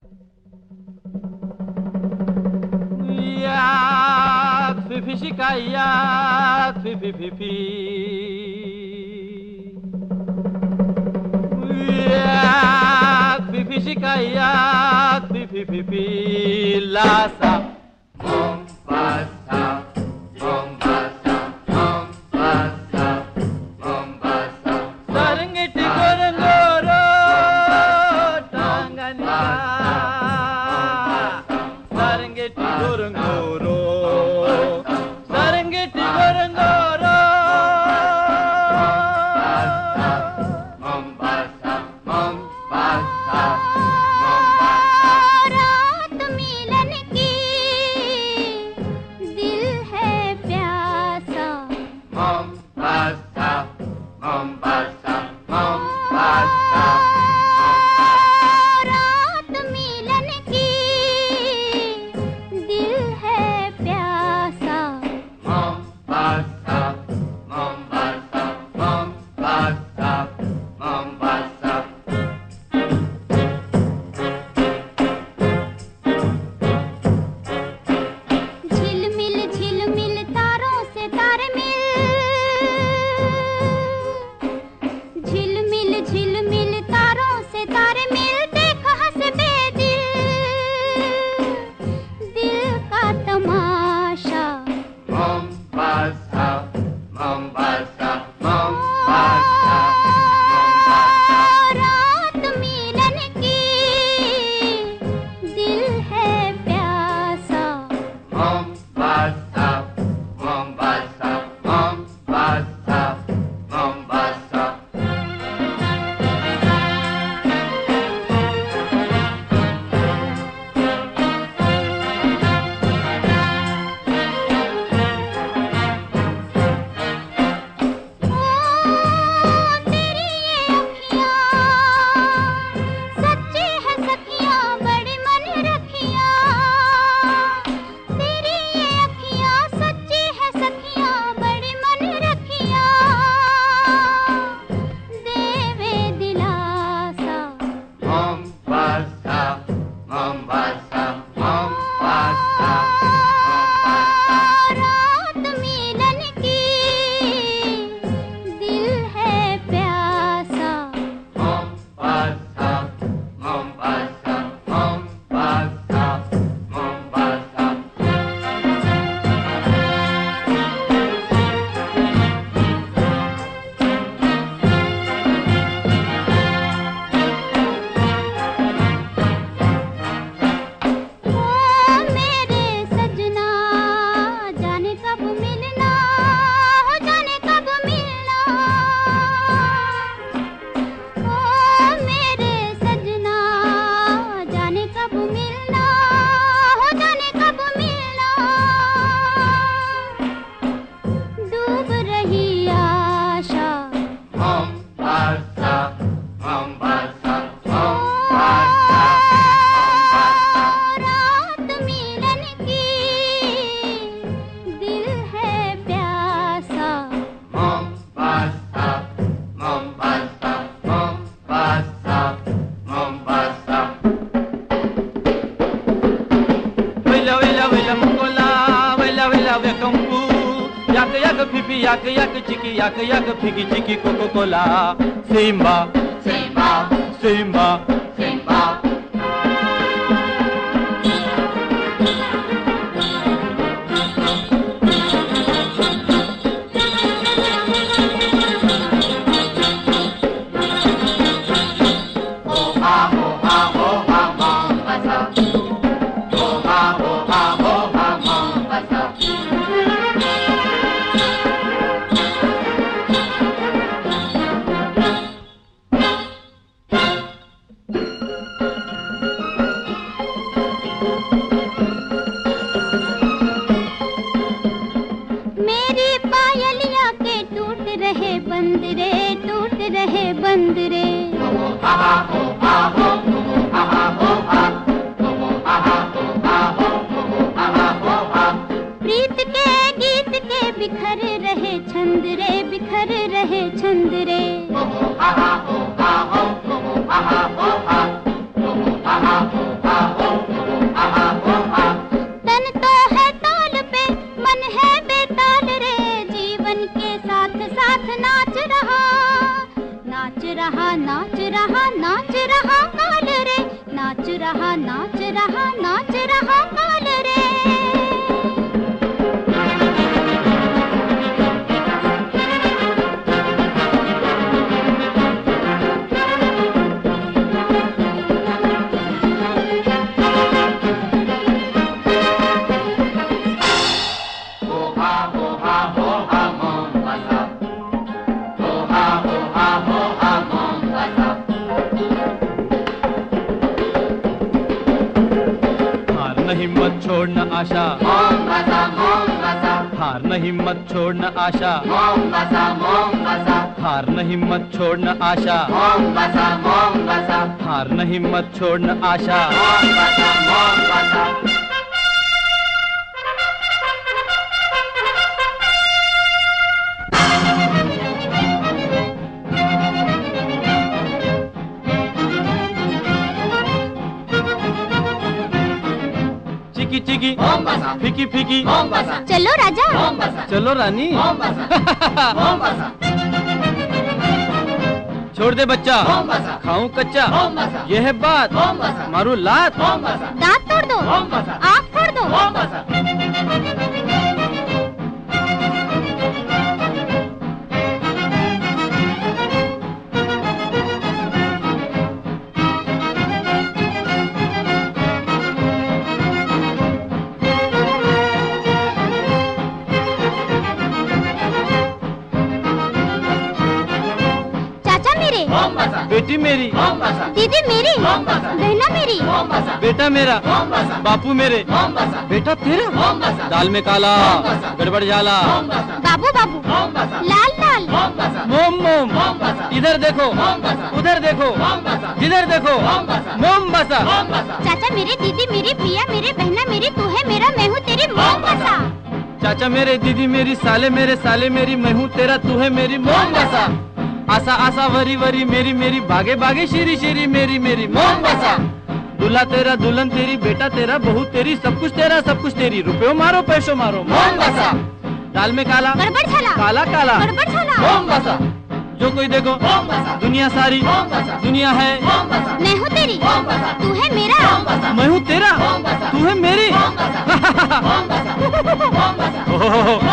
Yak, fifi shika yak, fifi fifi. Yak, fifi shika yak, fifi fifi. Lhasa, Mombasa, Mombasa, Mombasa, Mombasa. Serengeti Ngorongoro, Tanganyika. Serengeti Ngorongoro, Serengeti Ngorongoro. Mombasa, Mombasa, Mombasa. रात मिलन की दिल है प्यासा। Mombasa, Mombasa, Mombasa. रात मिलन की दिल है प्यासा। Mombasa, Mombasa, Mombasa, Mombasa. झिलमिल झिलमिल तारों से तारे मिल, झिलमिल झिलमिल तारों से तारे मिल। देख हंस बेदिल दिल का तमाशा। Mombasa, Mombasa, Mombasa, Mombasa. रात मिलन की दिल है प्यासा। Mombasa, Mombasa, Mombasa, Mombasa. ओ तेरी ये अखियाँ सच्ची है सखियाँ बड़ी मन रखियाँ। तेरी ये अखियाँ सच्ची है सखियाँ बड़ी मन रखियाँ। देवे दिलासा। Mombasa, Mombasa, Mombasa, Mombasa. रात मिलन की दिल है प्यासा। Mombasa, Mombasa, Mombasa, Mombasa. ओ मेरे सजना जाने कब मिलना, हो जाने कब मिलना। ओ मेरे सजना जाने कब मिलना, हो जाने कब मिलना। डूब रही आशा। Mombasa, Mombasa, Mombasa, Mombasa. रात मिलन की दिल है प्यासा। Mombasa, Mombasa, Mombasa, Mombasa. Willa willa willa mukola, willa willa wekampu. Yak yak pipi, yak yak chiki, yak yak piki chiki Coca Cola. Simba, Simba, Simba, Simba. Oha, oha, oha, Mombasa. Oha, oha, oha, Mombasa. न हिम्मत छोड़ न आशा, हार न हिम्मत छोड़ न आशा, हार न हिम्मत छोड़ न आशा, हार न हिम्मत छोड़ न आशा। चिकी चिकी फीकी फीकी, चलो राजा, चलो रानी। छोड़ दे बच्चा, खाऊं कच्चा, ये है बात, मारू लात, दांत तोड़ दो, आँख फोड़ दो। बेटी मेरी, दीदी मेरी, बहना मेरी, बेटा मेरा, बापू मेरे, बेटा तेरा, दाल में काला, गड़बड़ झाला, बाबू बाबू, लाल लाल, मोम मोम, इधर देखो, उधर देखो, जिधर देखो, मोम बसा। चाचा मेरे, दीदी मेरी, भैया मेरे, बहना मेरी, तू है मेरा, मैं हूँ तेरी, मोम बसा। चाचा मेरे, दीदी मेरी, साले मेरे, साले मेरी, मैं हूँ तेरा, तू है मेरी, मोम बसा। आसा आसा वरी वरी मेरी मेरी, भागे भागे शेरी शेरी मेरी मेरी, मोम बसा। दूल्हा तेरा, दुल्हन तेरी, बेटा तेरा, बहू तेरी, सब कुछ तेरा, सब कुछ तेरी, रुपयों मारो पैसों मारो, मोम बसा। दाल में काला, गड़बड़ झाला, काला काला, गड़बड़ झाला, मोम बसा। जो कोई देखो, दुनिया सारी, दुनिया है, मैं हूँ तेरी, तू है मेरा, मैं हूँ तेरा, तू है मेरी।